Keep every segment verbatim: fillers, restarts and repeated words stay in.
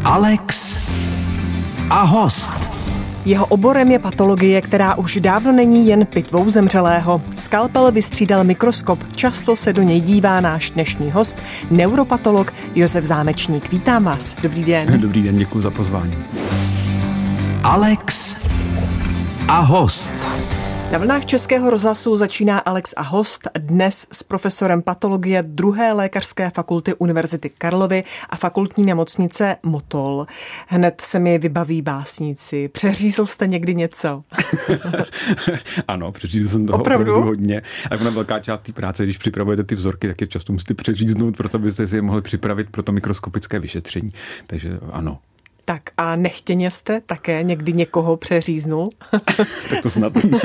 Alex a host. Jeho oborem je patologie, která už dávno není jen pitvou zemřelého. Skalpel vystřídal mikroskop, často se do něj dívá náš dnešní host, neuropatolog Josef Zámečník. Vítám vás, dobrý den. Dobrý den, děkuji za pozvání. Alex a host. Na vlnách Českého rozhlasu začíná Alex a host, dnes s profesorem patologie druhé lékařské fakulty Univerzity Karlovy a fakultní nemocnice Motol. Hned se mi vybaví básníci. Přeřízl jste někdy něco? Ano, přeřízl jsem toho opravdu? opravdu hodně. A ona velká část té práce, když připravujete ty vzorky, tak je často musíte přeříznout, proto byste si je mohli připravit pro to mikroskopické vyšetření. Takže ano. Tak a nechtěně jste také někdy někoho přeříznul? Tak to snad ne.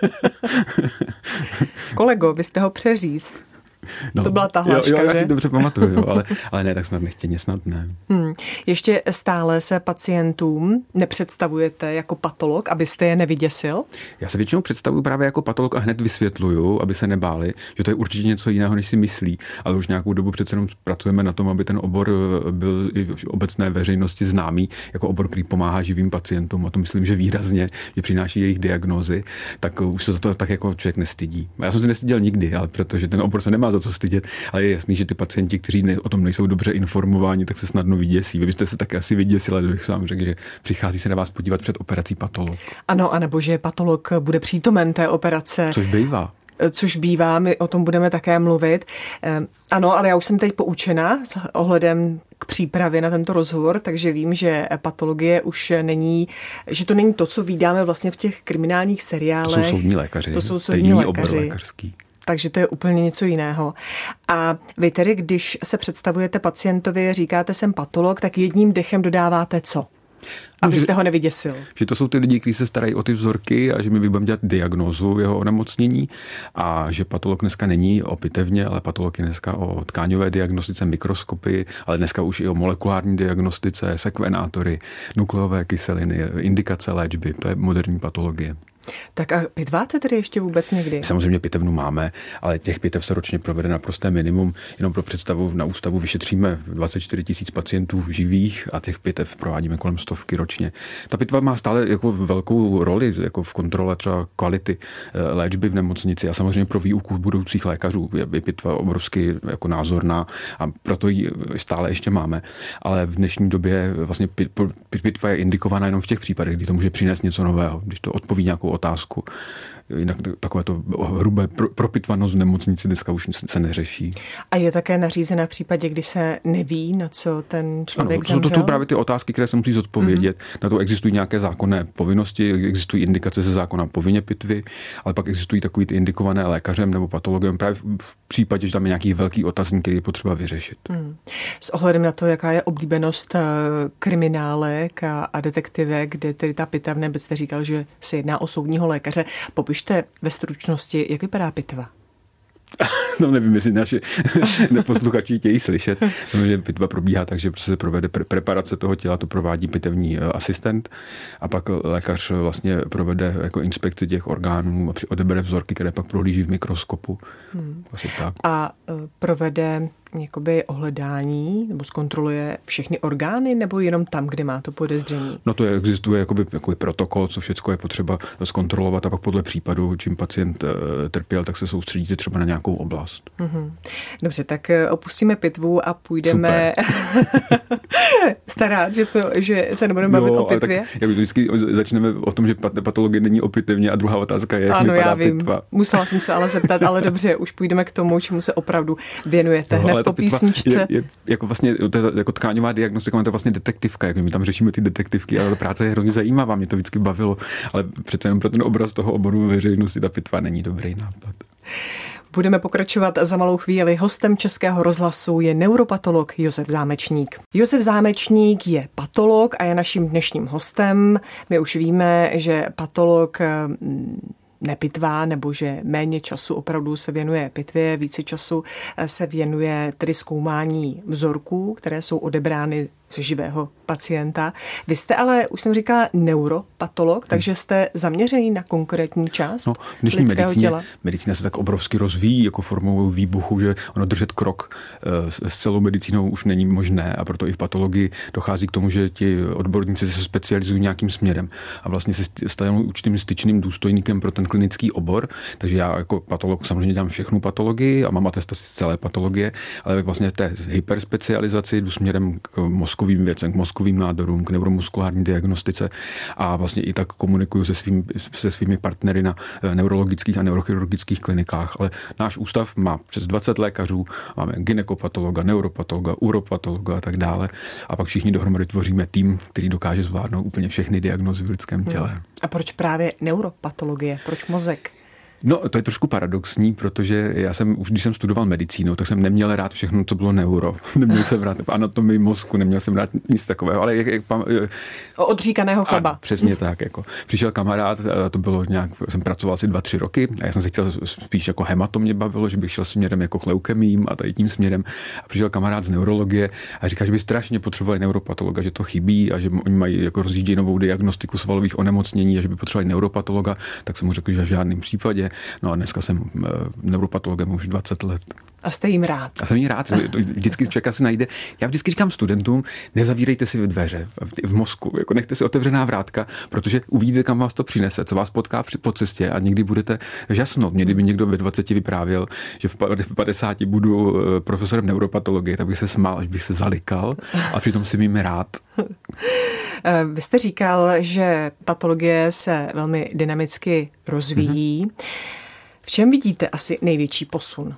Kolego, vy jste ho přeřízl. No, to byla ta hláška, jo, jo, já že? si dobře pamatuju, jo, ale, ale ne, tak snad nechtěně, snad ne. Hmm. Ještě stále se pacientům nepředstavujete jako patolog, abyste je nevyděsil? Já se většinou představuju právě jako patolog a hned vysvětluju, aby se nebáli, že to je určitě něco jiného, než si myslí. Ale už nějakou dobu přece jenom pracujeme na tom, aby ten obor byl i v obecné veřejnosti známý jako obor, který pomáhá živým pacientům. A to myslím, že výrazně, že přináší jejich diagnózy, tak už se za to tak jako člověk nestydí. Já jsem se nestyděl nikdy, ale protože ten obor se nemá za co stydět, ale je jasný, že ty pacienti, kteří ne, o tom nejsou dobře informováni, tak se snadno vyděsí. Vy byste se taky asi vyděsili, kdybych sám řekl, že přichází se na vás podívat před operací patolog. Ano, anebo že patolog bude přítomen té operace. Což bývá. Což bývá, my o tom budeme také mluvit. Ano, ale já už jsem teď poučena s ohledem k přípravě na tento rozhovor, takže vím, že patologie už není, že to není to, co vídáme vlastně v těch kriminálních seriálech. To jsou soudní lékaři. To jsou soudní lékaři. lékařský. Takže to je úplně něco jiného. A vy tedy, když se představujete pacientovi, říkáte jsem patolog, tak jedním dechem dodáváte co? Abyste ho nevyděsil. Že to jsou ty lidi, kteří se starají o ty vzorky a že my budeme dělat diagnózu jeho onemocnění a že patolog dneska není o pitevně, ale patolog je dneska o tkáňové diagnostice, mikroskopy, ale dneska už i o molekulární diagnostice, sekvenátory, nukleové kyseliny, indikace léčby. To je moderní patologie. Tak a pitváte tedy ještě vůbec někdy? Samozřejmě pitevnu máme, ale těch pitev se ročně provede naprosté minimum. Jenom pro představu, na ústavu vyšetříme dvacet čtyři tisíc pacientů živých a těch pitev provádíme kolem stovky ročně. Ta pitva má stále jako velkou roli jako v kontrole třeba kvality léčby v nemocnici a samozřejmě pro výuku budoucích lékařů je pitva obrovsky jako názorná a proto ji stále ještě máme. Ale v dnešní době vlastně pitva je indikovaná jenom v těch případech, kdy to může přinést něco nového, když to odpoví nějakou otázku. Jinak takové to hrubé propitvanost v nemocnici dneska už se neřeší. A je také nařízené v případě, kdy se neví, na co ten člověk ano, zemřel? To jsou právě ty otázky, které se musí zodpovědět. Mm-hmm. Na to existují nějaké zákonné povinnosti, existují indikace ze zákona povinně pitvy, ale pak existují takový ty indikované lékařem nebo patologem právě v případě, že tam je nějaký velký otazník, který je potřeba vyřešit. Mm. S ohledem na to, jaká je oblíbenost kriminálek a, a detektivek, kde tedy ta pitevna, byste říkal, že se jedná o soudního lékaře. Popište ve stručnosti, jak vypadá pitva. No nevím, jestli naši neposluchači chtějí slyšet. Že pitva probíhá tak, že se provede pre- preparace toho těla, to provádí pitevní asistent a pak lékař vlastně provede jako inspekci těch orgánů a odebere vzorky, které pak prohlíží v mikroskopu. Hmm. Asi tak. A provede jakoby ohledání nebo zkontroluje všechny orgány nebo jenom tam, kde má to podezření? No to je, existuje jakoby, jakoby protokol, co všechno je potřeba zkontrolovat a pak podle případu, čím pacient e, trpěl, tak se soustředíte třeba na nějakou oblast. Mm-hmm. Dobře, tak opustíme pitvu a půjdeme starat, že, jsme, že se nebudeme bavit o pitvě. Tak, jak vždycky začneme o tom, že patologie není o pitevně a druhá otázka je, jak ano, vypadá já vím. pitva. Musela jsem se ale zeptat, ale dobře, už půjdeme k tomu, čemu se opravdu věnujete. Hned po písničce. Je, je, jako vlastně to je, jako tkáňová diagnostika, to je vlastně detektivka, jako my tam řešíme ty detektivky, ale ta práce je hrozně zajímavá, mě to vždycky bavilo, ale přece jenom pro ten obraz toho oboru veřejnosti ta pitva není dobrý nápad. Budeme pokračovat za malou chvíli. Hostem Českého rozhlasu je neuropatolog Josef Zámečník. Josef Zámečník je patolog a je naším dnešním hostem. My už víme, že patolog nepitvá, nebo že méně času opravdu se věnuje pitvě, více času se věnuje tedy zkoumání vzorků, které jsou odebrány živého pacienta. Vy jste ale, už jsem říkala, neuropatolog, takže jste zaměřený na konkrétní část no, dnešní lidského medicíně, těla. Medicína se tak obrovsky rozvíjí jako formou výbuchu, že ono držet krok s celou medicínou už není možné a proto i v patologii dochází k tomu, že ti odborníci se specializují nějakým směrem a vlastně se stanou určitým styčným důstojníkem pro ten klinický obor. Takže já jako patolog samozřejmě dělám všechnu patologii a mám atestaci z celé patologie, ale vlastně v té hyperspecializaci jdu směrem k mozkovým věcem, k mozkovým nádorům, k neuromuskulární diagnostice a vlastně i tak komunikuju se, svým, se svými partnery na neurologických a neurochirurgických klinikách. Ale náš ústav má přes dvacet lékařů, máme gynekopatologa, neuropatologa, uropatologa a tak dále. A pak všichni dohromady tvoříme tým, který dokáže zvládnout úplně všechny diagnózy v lidském těle. Hmm. A proč právě neuropatologie? Proč mozek? No, to je trošku paradoxní, protože já jsem, už když jsem studoval medicínu, tak jsem neměl rád všechno, co bylo neuro. Neměl jsem rád anatomii mozku, neměl jsem rád nic takového, ale jak... jak o odříkaného chleba. A, přesně tak, jako. Přišel kamarád, to bylo nějak, jsem pracoval asi dva, tři roky a já jsem se chtěl spíš jako hemato mě bavilo, že bych šel směrem jako k leukemím a tady tím směrem. A přišel kamarád z neurologie a říká, že by strašně potřebovali neuropatologa, že to chybí a že oni mají jako rozjíždějí novou diagnostiku svalových onemocnění a že by potřebovali neuropatologa, tak jsem mu řekl, že v žádném případě. No a dneska jsem neuropatologem už dvacet let. A jste jim rád. A jsem jim rád. Vždycky člověk si najde. Já vždycky říkám studentům, nezavírejte si dveře v mozku, jako nechte si otevřená vrátka, protože uvidíte, kam vás to přinese, co vás potká po cestě a někdy budete žasnout. Někdy by někdo ve dvaceti vyprávěl, že v padesáti budu profesorem neuropatologie, tak bych se smál, až bych se zalikal a přitom si mým rád. Vy jste říkal, že patologie se velmi dynamicky rozvíjí. Mm-hmm. V čem vidíte asi největší posun?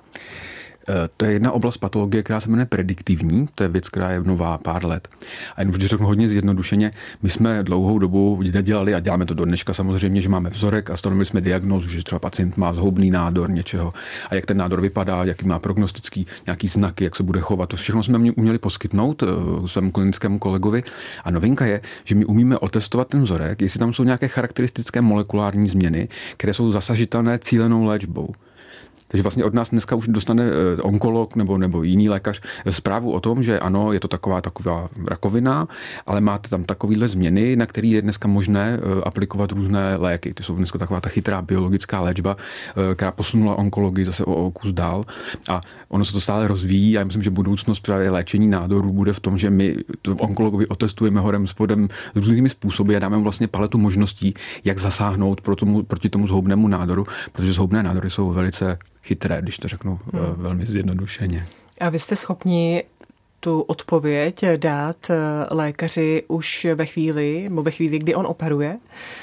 To je jedna oblast patologie, která se jmenuje prediktivní, to je věc, která je nová pár let. A jenom když řeknu hodně zjednodušeně, my jsme dlouhou dobu dělali a děláme to do dneška samozřejmě, že máme vzorek a stanovili jsme diagnózu, že třeba pacient má zhoubný nádor něčeho a jak ten nádor vypadá, jaký má prognostický nějaký znaky, jak se bude chovat. To všechno jsme uměli poskytnout svému klinickému kolegovi. A novinka je, že my umíme otestovat ten vzorek, jestli tam jsou nějaké charakteristické molekulární změny, které jsou zasažitelné cílenou léčbou. Takže vlastně od nás dneska už dostane onkolog nebo, nebo jiný lékař zprávu o tom, že ano, je to taková taková rakovina, ale máte tam takovýhle změny, na které je dneska možné aplikovat různé léky. To jsou dneska taková ta chytrá biologická léčba, která posunula onkologii zase o, o kus dál. A ono se to stále rozvíjí a já myslím, že budoucnost právě léčení nádorů bude v tom, že my onkologovi otestujeme horem spodem s různými způsoby a dáme mu vlastně paletu možností, jak zasáhnout pro tomu, proti tomu zhoubnému nádoru, protože zhoubné nádory jsou velice chytré, když to řeknu hmm. velmi zjednodušeně. A vy jste schopni tu odpověď dát lékaři už ve chvíli, nebo ve chvíli, kdy on operuje?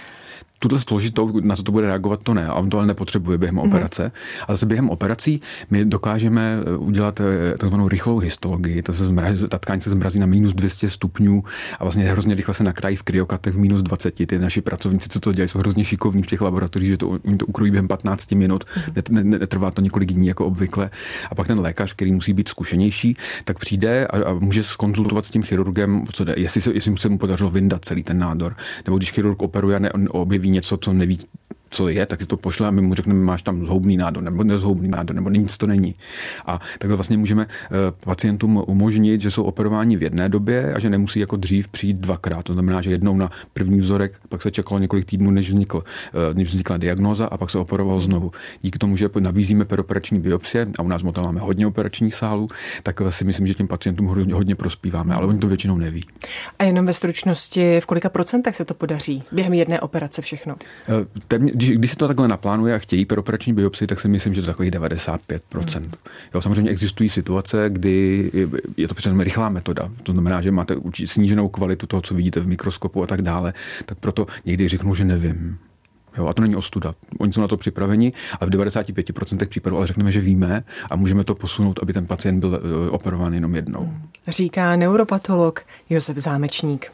Tuto složitou, na co to bude reagovat, to ne. A on to ale nepotřebuje během mm-hmm. operace. Ale zase během operací my dokážeme udělat takzvanou rychlou histologii. To se zmrazí, ta tkáň se zmrazí na minus dvě stě stupňů a vlastně hrozně rychle se nakrájí v kryokatech v minus dvacet. Ty naši pracovníci, co to dělají, jsou hrozně šikovní v těch laboratořích, že to, oni to ukrojí během patnáct minut. Mm-hmm. Netrvá to několik dní jako obvykle. A pak ten lékař, který musí být zkušenější, tak přijde a, a může skonzultovat s tím chirurgem, co jde, jestli se, jestli se mu podařilo vyndat celý ten nádor. Nebo když chirurg operuje a ne, objeví něco, co neví, co je, tak si to pošle a my mu řekneme, máš tam zhoubný nádor, nebo nezhoubný nádor, nebo nic to není. A takhle vlastně můžeme pacientům umožnit, že jsou operováni v jedné době a že nemusí jako dřív přijít dvakrát. To znamená, že jednou na první vzorek, pak se čekalo několik týdnů, než, vznikl, než vznikla diagnóza a pak se operoval znovu. Díky tomu, že nabízíme peroperační biopsie a u nás motel máme hodně operačních sálů, tak si myslím, že těm pacientům hodně, hodně prospíváme, ale oni to většinou neví. A jenom ve stručnosti, v kolika procentech se to podaří během jedné operace všechno? Když, když se to takhle naplánuje a chtějí peroperační biopsii, tak si myslím, že to je takových devadesát pět procent. Mm. Jo, samozřejmě existují situace, kdy je to přesně rychlá metoda. To znamená, že máte sníženou kvalitu toho, co vidíte v mikroskopu a tak dále. Tak proto někdy řeknou, že nevím. Jo, a to není ostuda. Oni jsou na to připraveni a v devadesát pět procent případů ale řekneme, že víme a můžeme to posunout, aby ten pacient byl operován jenom jednou. Říká neuropatolog Josef Zámečník.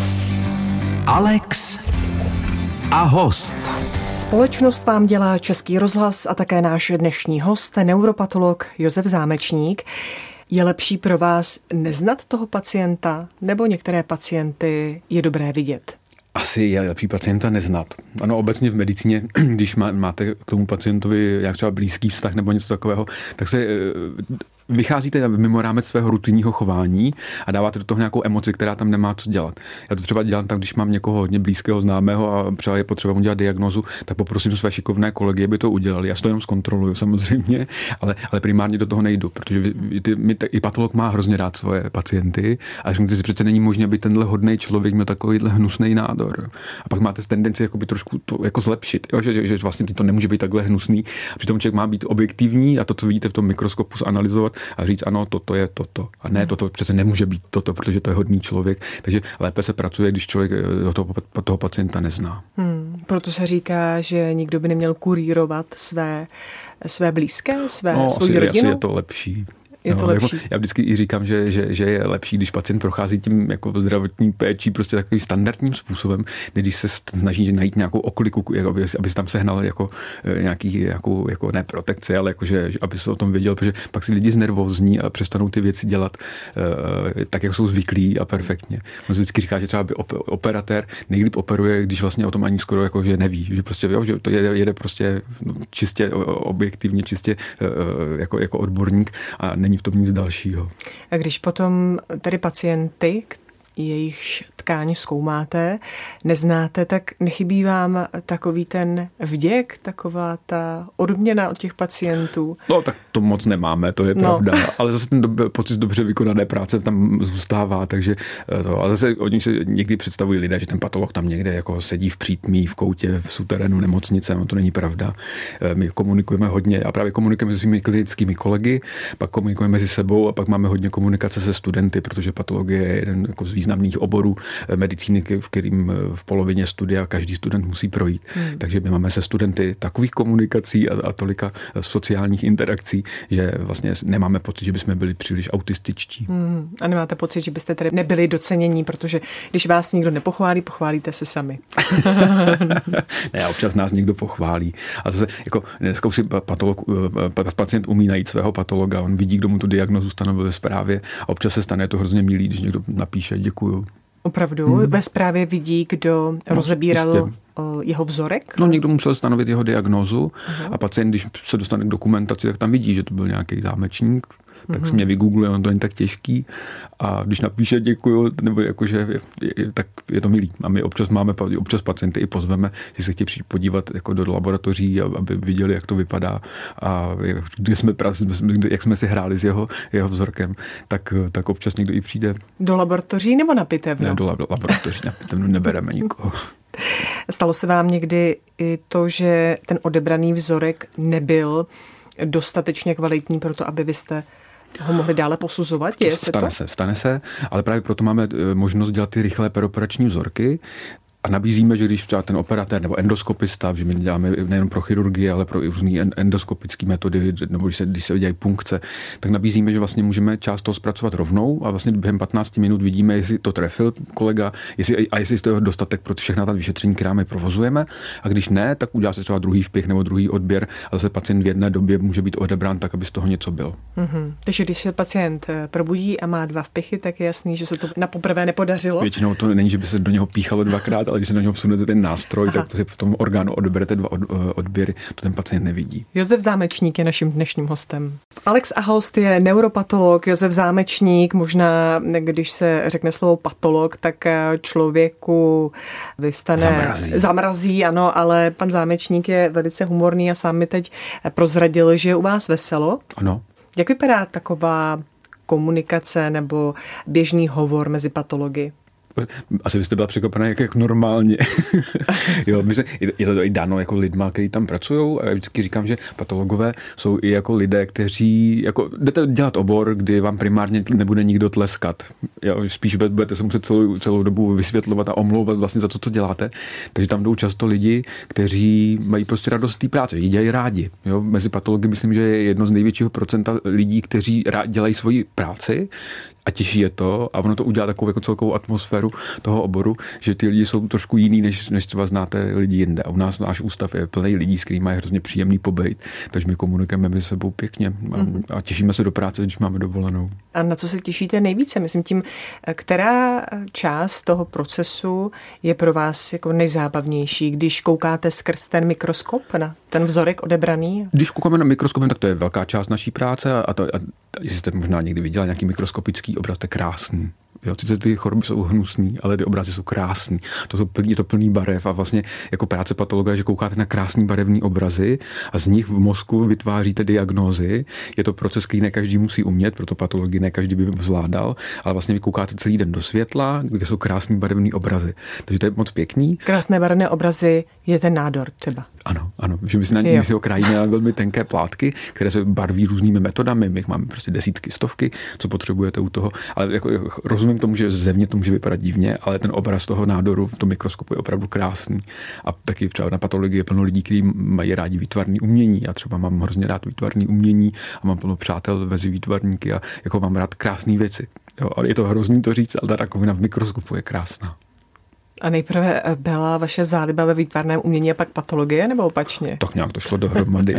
Alex a host. Společnost vám dělá Český rozhlas a také náš dnešní host, neuropatolog Josef Zámečník. Je lepší pro vás neznat toho pacienta, nebo některé pacienty je dobré vidět? Asi je lepší pacienta neznat. Ano, obecně v medicíně, když má, máte k tomu pacientovi jak třeba blízký vztah nebo něco takového, tak se vycházíte mimo rámec svého rutinního chování a dáváte do toho nějakou emoci, která tam nemá co dělat. Já to třeba dělám tak, když mám někoho hodně blízkého známého a třeba je potřeba mu dělat diagnózu, tak poprosím své šikovné kolegy, aby to udělali. Já si to jenom zkontroluju samozřejmě, ale, ale primárně do toho nejdu, protože ty, my, i patolog má hrozně rád svoje pacienty a řekněte si, přece není možné, aby tenhle hodnej člověk měl takovýhle hnusný nádor. A pak máte tendenci jakoby trošku to jako zlepšit, jo? Že, že, že vlastně to nemůže být takhle hnusný. A přitom člověk má být objektivní a to, co vidíte v tom mikroskopu, zanalyzovat a říct, ano, toto je toto. A ne, toto přece nemůže být toto, protože to je hodný člověk. Takže lépe se pracuje, když člověk toho, toho pacienta nezná. Hmm, proto se říká, že nikdo by neměl kurírovat své, své blízké, své, no, svoji asi, rodinu. Asi je to lepší. Je to no, lepší. Jako, já vždycky i říkám, že, že, že je lepší, když pacient prochází tím jako zdravotní péčí prostě takovým standardním způsobem, když se snaží najít nějakou okliku, jako aby, aby se tam sehnal jako nějaký, jako, jako ne protekce, ale jako, že, aby se o tom věděl, protože pak si lidi znervózní a přestanou ty věci dělat uh, tak, jak jsou zvyklí a perfektně. On vždycky říká, že třeba by operatér nejlíp operuje, když vlastně o tom ani skoro jako, že neví, že prostě jo, že to jede, jede prostě no, čistě objektivně, čistě uh, jako, jako odborník a není v tom nic dalšího. A když potom tedy pacienty, jejich tkáň zkoumáte, neznáte, tak nechybí vám takový ten vděk, taková ta odměna od těch pacientů? No tak to moc nemáme, to je no. pravda, ale zase ten dob- pocit dobře vykonané práce tam zůstává, takže to, ale zase oni se někdy představují lidé, že ten patolog tam někde jako sedí v přítmí, v koutě, v suterénu nemocnice, no to není pravda. My komunikujeme hodně a právě komunikujeme s svými klinickými kolegy, pak komunikujeme mezi sebou a pak máme hodně komunikace se studenty, protože patologie je jeden jako z významných oborů medicíny, v kterým v polovině studia každý student musí projít. Hmm. Takže my máme se studenty takových komunikací a, a tolika sociálních interakcí, že vlastně nemáme pocit, že bychom byli příliš autističtí. Hmm. A nemáte pocit, že byste tedy nebyli docenění, protože když vás někdo nepochválí, pochválíte se sami. Ne, občas nás někdo pochválí. A zase jako dneska už si patolog, pacient umí najít svého patologa, on vidí, kdo mu tu diagnozu stanovil ve zprávě a občas se stane to hrozně milý, když někdo napíše děkuju. Opravdu? Hmm. Ve zprávě vidí, kdo no, rozebíral jistě. Jeho vzorek? No někdo musel stanovit jeho diagnózu uh-huh. a pacient, když se dostane k dokumentaci, tak tam vidí, že to byl nějaký zámečník, tak uh-huh. si mě vygoogluje, on to není tak těžký a když napíše děkuju, nebo jakože, je, je, tak je to milý. A my občas máme, občas pacienty i pozveme, že se chtějí přijít podívat jako do laboratoří, aby viděli, jak to vypadá a jak jsme, jak jsme si hráli s jeho, jeho vzorkem, tak, tak občas někdo i přijde. Do laboratoří nebo na pitevnu? Ne, do laboratoří, na pitevnu nebereme nikoho. Stalo se vám někdy i to, že ten odebraný vzorek nebyl dostatečně kvalitní pro to, aby vy jste ho mohli dále posuzovat? Je se stane to? se, stane se, ale právě proto máme možnost dělat ty rychlé peroperační vzorky. A nabízíme, že když třeba ten operatér nebo endoskopista, že my děláme nejen pro chirurgii, ale pro různé endoskopické metody, nebo když se, když se dělají punkce, tak nabízíme, že vlastně můžeme část toho zpracovat rovnou a vlastně během patnáct minut vidíme, jestli to trefil kolega, jestli, a jestli to je dostatek pro všechna ta vyšetření, která my provozujeme. A když ne, tak udělá se třeba druhý vpich nebo druhý odběr, ale se pacient v jedné době může být odebrán tak, aby z toho něco bylo. Mm-hmm. Takže když se pacient probudí a má dva vpichy, tak je jasný, že se to na poprvé nepodařilo. Většinou to není, že by se do něho píchalo dvakrát, ale když se do něho vsunete ten nástroj, Aha. tak v tom orgánu odeberete dva odběry, to ten pacient nevidí. Josef Zámečník je naším dnešním hostem. Alex Ahost je neuropatolog, Josef Zámečník, možná když se řekne slovo patolog, tak člověku vyvstane zamrazí. zamrazí, ano, ale pan Zámečník je velice humorný a sám mi teď prozradil, že je u vás veselo. Ano. Jak vypadá taková komunikace nebo běžný hovor mezi patology? Asi byste byla překvapená, jak, jak normálně. Jo, my se, je to i dáno jako lidma, kteří tam pracují a já vždycky říkám, že patologové jsou i jako lidé, kteří, jako jdete dělat obor, kdy vám primárně nebude nikdo tleskat. Jo, spíš budete se muset celou, celou dobu vysvětlovat a omlouvat vlastně za to, co děláte. Takže tam jdou často lidi, kteří mají prostě radost z té práce, ji dělají rádi. Jo, mezi patology myslím, že je jedno z největšího procenta lidí, kteří rád dělají svoji práci, a těší je to a ono to udělá takovou jako celkovou atmosféru toho oboru, že ty lidi jsou trošku jiný, než, než třeba znáte lidi jinde. A u nás náš ústav je plný lidí, s kterými je hrozně příjemný pobejt, takže my komunikujeme mezi sebou pěkně a, mm-hmm. a těšíme se do práce, když máme dovolenou. A na co se těšíte nejvíce? Myslím tím, která část toho procesu je pro vás jako nejzábavnější, když koukáte skrz ten mikroskop na ten vzorek odebraný? Když koukáme na mikroskopem, tak to je velká část naší práce a, to, a jestli jste možná někdy viděli nějaký mikroskopický obraz, to je krásný. Jo, ty, ty choroby jsou hnusný, ale ty obrazy jsou krásný. To jsou plný, je to plný barev a vlastně jako práce patologa je, že koukáte na krásný barevný obrazy a z nich v mozku vytváříte diagnózy. Je to proces, který ne každý musí umět, proto patologii ne každý by zvládal, ale vlastně vy koukáte celý den do světla, kde jsou krásný barevný obrazy. Takže to je moc pěkný. Krásné barevné obrazy je ten nádor třeba. Ano, ano, že my si, na, my si ho krajíme na velmi tenké plátky, které se barví různými metodami. My máme prostě desítky, stovky, co potřebujete u toho, ale jako, jako rozumím tomu, že zevně to může vypadat divně, ale ten obraz toho nádoru v tom mikroskopu je opravdu krásný. A taky třeba na patologii je plno lidí, kteří mají rádi výtvarné umění. Já třeba mám hrozně rád výtvarné umění a mám plno přátel mezi výtvarníky a jako mám rád krásné věci. Jo, ale je to hrozný to říct, ale ta rakovina v mikroskopu je krásná. A nejprve byla vaše záliba ve výtvarném umění a pak patologie, nebo opačně? Tak nějak to šlo dohromady.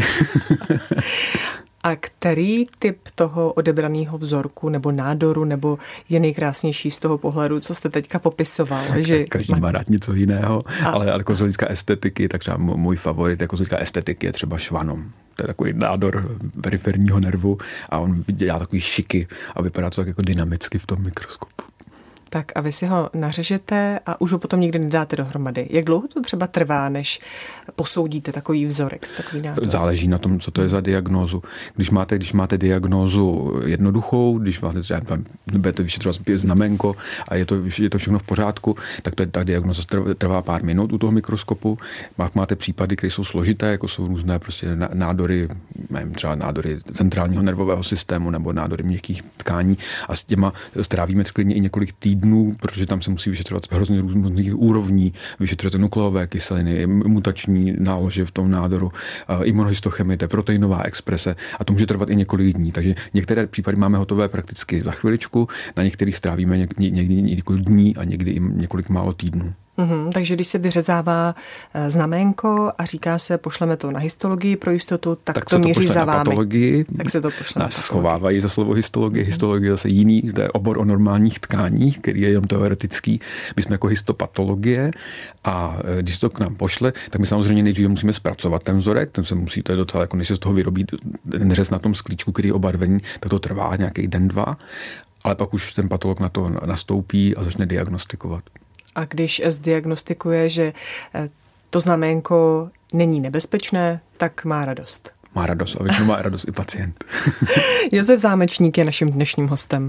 A který typ toho odebraného vzorku nebo nádoru nebo je nejkrásnější z toho pohledu, co jste teďka popisoval? Že každý má rád něco jiného, a... ale jako z hlediska estetiky, tak třeba můj favorit jako z hlediska estetiky je třeba švanom. To je takový nádor periferního nervu a on dělá takový šiky a vypadá to tak jako dynamicky v tom mikroskopu. Tak a vy si ho nařežete a už ho potom nikdy nedáte dohromady. Jak dlouho to třeba trvá, než posoudíte takový vzorek, takový nádor? Záleží na tom, co to je za diagnózu. Když máte, když máte diagnózu jednoduchou, když máte třeba, budete vyšetřovat znaménko a je to, je to všechno v pořádku, tak to je, ta diagnóza trvá pár minut u toho mikroskopu. Máte případy, které jsou složité, jako jsou různé prostě nádory, nevím, třeba nádory centrálního nervového systému nebo nádory měkkých tkání a s těma strávíme klidně i několik týdnů, protože tam se musí vyšetřovat hrozně různých úrovní, vyšetřujete nukleové kyseliny, mutační nálože v tom nádoru, imunohistochemie, proteinová exprese a to může trvat i několik dní. Takže některé případy máme hotové prakticky za chviličku, na některých strávíme někdy, někdy několik dní a někdy i několik málo týdnů. Uhum, takže když se vyřezává znaménko a říká se, pošleme to na histologii pro jistotu, tak, tak to míří za vámi. Patologii, tak se to pošle nás schovávají za slovo histologie. Uhum. Histologie je zase jiný, to je obor o normálních tkáních, který je jenom teoretický. My jsme jako histopatologie a když se to k nám pošle, tak my samozřejmě nejdříve musíme zpracovat ten vzorek, ten se musí, to je docela, jako než se z toho vyrobí ten řez na tom sklíčku, který je obarvený, tak to trvá nějaký den, dva, ale pak už ten patolog na to nastoupí a začne diagnostikovat. A když zdiagnostikuje, že to znaménko není nebezpečné, tak má radost. Má radost a většinou má radost i pacient. Josef Zámečník je naším dnešním hostem.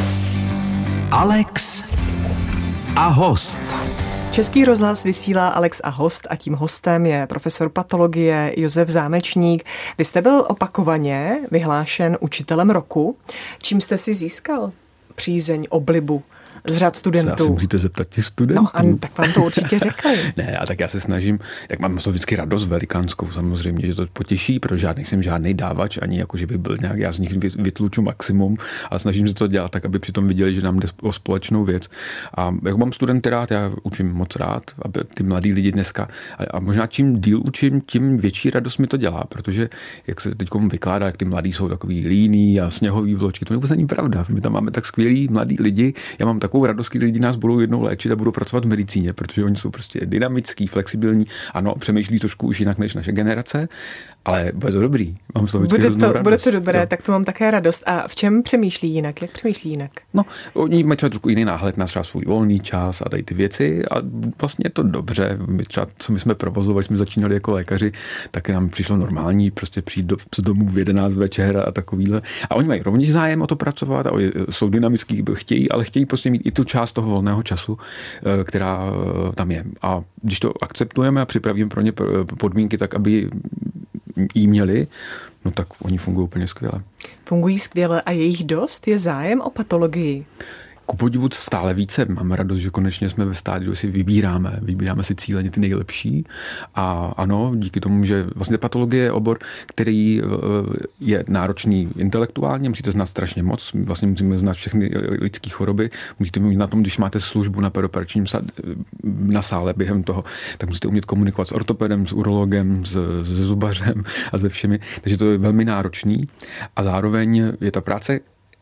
Alex a host. Český rozhlas vysílá Alex a host a tím hostem je profesor patologie Josef Zámečník. Vy jste byl opakovaně vyhlášen učitelem roku. Čím jste si získal přízeň, oblibu z řad studentů? Se asi musíte zeptat těch studentů. No, a tak vám to určitě řekli. Ne, a tak já se snažím, jak mám to vždycky radost velikánskou samozřejmě, že to potěší, protože žádný jsem žádný dávač, ani jako, že by byl nějak, já z nich vytluču maximum, ale snažím se to dělat tak, aby přitom viděli, že nám jde o společnou věc. A jak mám studenty rád, já učím moc rád, aby ty mladí lidi dneska, a, a možná čím díl učím, tím větší radost mi to dělá, protože jak se teď vykládá, jak ty mladí jsou takový líní a sněhový vločky, to vůbec není pravda. My tam máme tak skvělí mladí lidi, já mám takovou radost, když lidi nás budou jednou léčit a budou pracovat v medicíně, protože oni jsou prostě dynamický, flexibilní, ano, přemýšlí trošku už jinak než naše generace, ale bude to dobrý. Mám z toho bude to, radost. Bude to dobré, jo. Tak to mám také radost. A v čem přemýšlí jinak? Jak přemýšlí jinak? No, oni mají třeba trošku jiný náhled na třeba svůj volný čas a tady ty věci a vlastně je to dobře. My třeba, co my jsme provozovali, jsme začínali jako lékaři, tak nám přišlo normální prostě přijít do, z domu v jedenáct večer a takovýhle. A oni mají rovněž zájem o to pracovat a jsou dynamický, chtějí, ale chtějí prostě mít i tu část toho volného času, která tam je. A když to akceptujeme a připravíme pro ně podmínky tak, aby jí měli, no tak oni fungují úplně skvěle. Fungují skvěle a je jich dost? Je zájem o patologii? Ku podivu stále více. Máme radost, že konečně jsme ve stádiu, že si vybíráme. Vybíráme si cíleně ty nejlepší. A ano, díky tomu, že vlastně patologie je obor, který je náročný intelektuálně, musíte znát strašně moc. Vlastně musíme znát všechny lidské choroby. Musíte mít na tom, když máte službu na perioperačním na sále během toho, tak musíte umět komunikovat s ortopedem, s urologem, s, se zubařem a se všemi. Takže to je velmi náročný. A zároveň je ta práce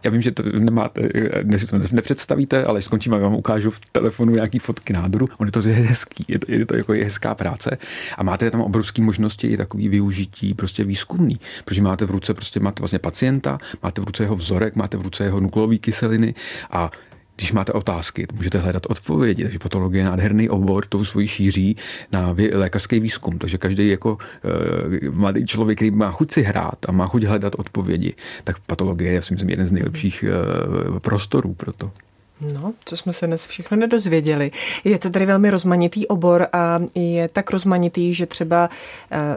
Já vím, že to nemáte, ne, si to nepředstavíte, ale skončím a vám ukážu v telefonu nějaký fotky nádoru. On je to je hezký, je to, je to jako je hezká práce a máte tam obrovské možnosti i takový využití prostě výzkumný, protože máte v ruce prostě máte vlastně pacienta, máte v ruce jeho vzorek, máte v ruce jeho nukleové kyseliny a když máte otázky, můžete hledat odpovědi, takže patologie je nádherný obor, tou svoji šíří na lékařský výzkum, takže každý jako e, mladý člověk, který má chuť si hrát a má chuť hledat odpovědi, tak patologie je, si myslím, jeden z nejlepších e, prostorů pro to. No, co jsme se dnes všechno nedozvěděli. Je to tady velmi rozmanitý obor a je tak rozmanitý, že třeba e,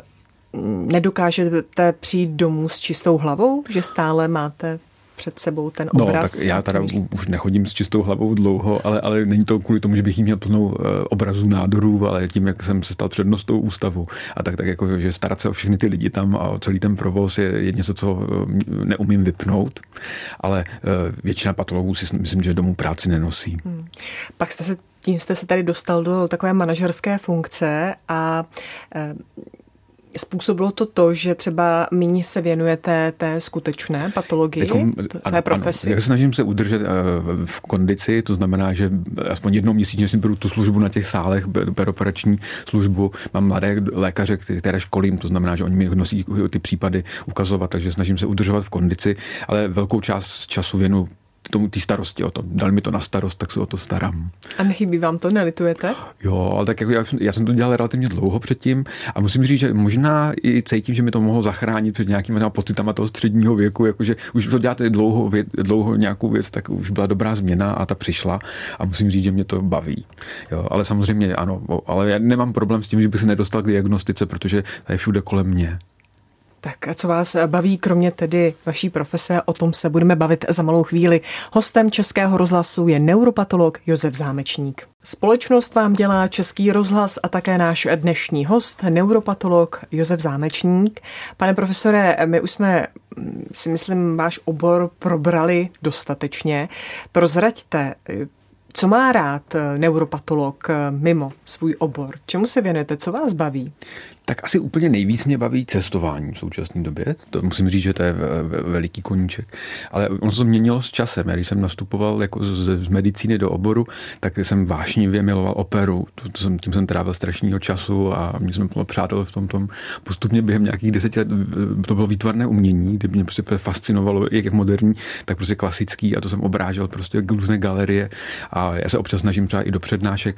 nedokážete přijít domů s čistou hlavou, že stále máte před sebou ten obraz. No, tak já teda už nechodím s čistou hlavou dlouho, ale, ale není to kvůli tomu, že bych jí měl plnou obrazů nádorů, ale tím, jak jsem se stal přednostou ústavu. A tak, tak jako, že starat se o všechny ty lidi tam a o celý ten provoz je, je něco, co neumím vypnout, ale většina patologů si myslím, že domů práci nenosí. Hmm. Pak jste se, tím jste se tady dostal do takové manažerské funkce a e, způsobilo to to, že třeba méně se věnujete té skutečné patologii, jako, té ano, profesi? Ano. Já se snažím se udržet v kondici, to znamená, že aspoň jednou měsíčně si beru tu službu na těch sálech, peroperační službu. Mám mladé lékaře, které školím, to znamená, že oni mi nosí ty případy ukazovat, takže snažím se udržovat v kondici, ale velkou část času věnu tomu té starosti o to. Dali mi to na starost, tak se o to starám. A nechybí vám to, nelitujete? Jo, ale tak jako já, já jsem to dělal relativně dlouho předtím a musím říct, že možná i cítím, že mi to mohlo zachránit před nějakými pocitama toho středního věku, jakože už to děláte dlouho, dlouho nějakou věc, tak už byla dobrá změna a ta přišla a musím říct, že mě to baví. Jo, ale samozřejmě ano, ale já nemám problém s tím, že bych se nedostal k diagnostice, protože to je všude kolem mě. Tak a co vás baví, kromě tedy vaší profese, o tom se budeme bavit za malou chvíli. Hostem Českého rozhlasu je neuropatolog Josef Zámečník. Společnost vám dělá Český rozhlas a také náš dnešní host, neuropatolog Josef Zámečník. Pane profesore, my už jsme, si myslím, váš obor probrali dostatečně. Prozraďte, co má rád neuropatolog mimo svůj obor? Čemu se věnujete? Co vás baví? Tak asi úplně nejvíc mě baví cestování v současné době. To musím říct, že to je veliký koníček. Ale ono se měnilo s časem. Když jsem nastupoval jako z, z medicíny do oboru, tak jsem vášnivě miloval operu. To, to jsem, tím jsem trávil strašného času a mě jsme bylo přátel v tom tom. Postupně během nějakých deseti let to bylo výtvarné umění, kdy mě prostě fascinovalo, jak moderní, tak prostě klasický a to jsem obrážel prostě různé galerie a já se občas snažím třeba i do přednášek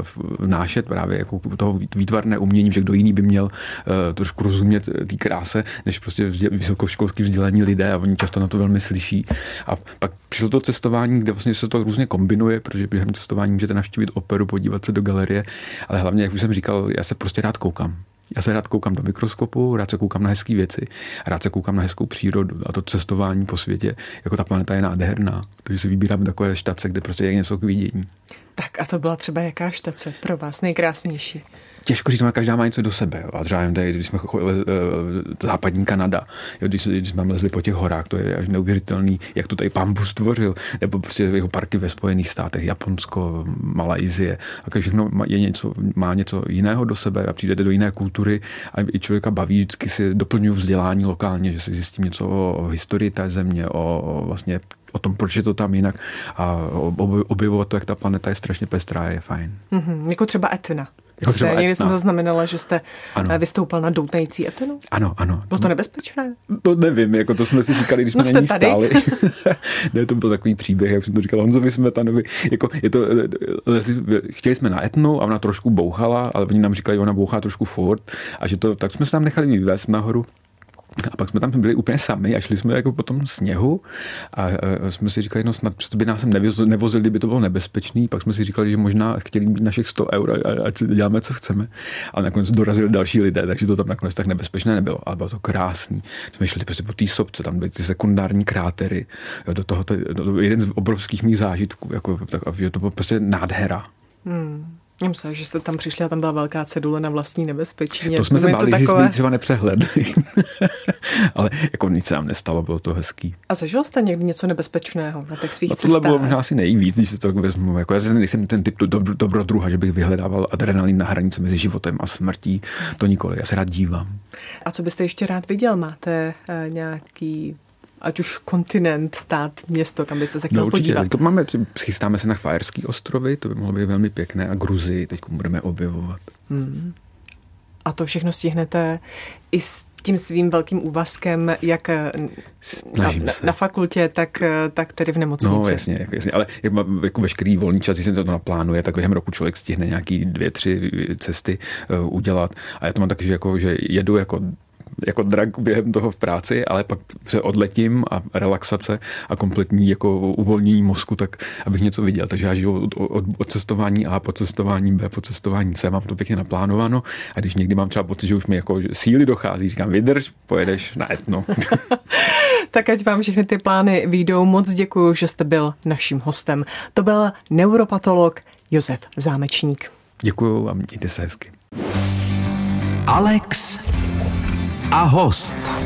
vnášet právě jako toho výtvarné umění, že kdo jiný by měl uh, trošku rozumět té kráse, než prostě vysokoškolský vzdělaní lidé a oni často na to velmi slyší. A pak přišlo to cestování, kde vlastně se to různě kombinuje, protože během cestování můžete navštívit operu, podívat se do galerie, ale hlavně, jak už jsem říkal, já se prostě rád koukám. Já se rád koukám do mikroskopu, rád se koukám na hezké věci, rád se koukám na hezkou přírodu a to cestování po světě, jako ta planeta je nádherná, takže si vybírám takové štace, kde prostě je něco k vidění. Tak a to byla třeba jaká štace pro vás nejkrásnější? Těžko říct, každá má něco do sebe. Jo. A třeba tady, když jsme chodili uh, západní Kanada, jo, když, když jsme lezli po těch horách, to je až neuvěřitelný, jak to tady Pán Bůh stvořil, nebo prostě jeho parky ve Spojených státech, Japonsko, Malajsie, a všechno má, je něco, má něco jiného do sebe a přijdete do jiné kultury a i člověka baví, vždycky si doplňuji vzdělání lokálně, že si zjistím něco o historii té země, o vlastně o tom, proč je to tam jinak a objevovat to, jak ta planeta je strašně pestrá, je fajn. Mm-hmm, jako třeba Etna. Jako Jste, někdy jsem zaznamenala, že jste ano. vystoupal na doutnající Etnu? Ano, ano. Bylo to nebezpečné? To nevím, jako to jsme si říkali, když jsme no na ní tady? stáli. Ne, to byl takový příběh, jak jsem to říkal Honzovi Smetanovi. Jako, je to, chtěli jsme na Etnu a ona trošku bouchala, ale oni nám říkali, že ona bouchá trošku furt a že to, tak jsme se tam nechali vyvést nahoru. A pak jsme tam byli úplně sami a šli jsme jako po tom sněhu a jsme si říkali, no snad by nás sem nevozili, kdyby to bylo nebezpečný. Pak jsme si říkali, že možná chtěli mít našich sto eur a ať si děláme, co chceme. Ale nakonec dorazili další lidé, takže to tam nakonec tak nebezpečné nebylo. Ale bylo to krásný. Jsme šli prostě po té sopce, tam byly ty sekundární krátery. Jo, do toho, to, to jeden z obrovských mých zážitků. Jako, tak, že to bylo prostě nádhera. Hmm. Já myslím, že jste tam přišli a tam byla velká cedule na vlastní nebezpečí. To jsme se báli, že jsme ji třeba nepřehledli. Ale jako nic se nám nestalo, bylo to hezký. A zažil jste někdy něco nebezpečného na těch svých no, cestách? Tohle bylo možná asi nejvíc, když se to vezmu. Jako já nejsem ten typ do, do, dobrodruha, že bych vyhledával adrenalin na hranici mezi životem a smrtí. To nikoli, já se rád dívám. A co byste ještě rád viděl? Máte uh, nějaký ať už kontinent, stát, město, kam byste se chtěl no, určitě. podívat? Máme, chystáme se na Fajerský ostrovy, to by mohlo být velmi pěkné, a Gruzii teď budeme objevovat. Hmm. A to všechno stihnete i s tím svým velkým úvazkem, jak na, na fakultě, tak, tak tedy v nemocnici. No jasně, jasně. Ale jak má jako veškerý volný čas, když se to naplánuje, tak během roku člověk stihne nějaký dvě, tři cesty uh, udělat. A já to mám taky, že, jako, že jedu jako jako drak během toho v práci, ale pak se odletím a relaxace a kompletní jako uvolnění mozku, tak abych něco viděl. Takže já žiju od, od, od cestování A po cestování B po cestování C, mám to pěkně naplánováno a když někdy mám třeba pocit, že už mi jako síly dochází, říkám, vydrž, pojedeš na Etno. Tak ať vám všechny ty plány vyjdou. Moc děkuju, že jste byl naším hostem. To byl neuropatolog Josef Zámečník. Děkuju a mějte se hezky. Alex a host.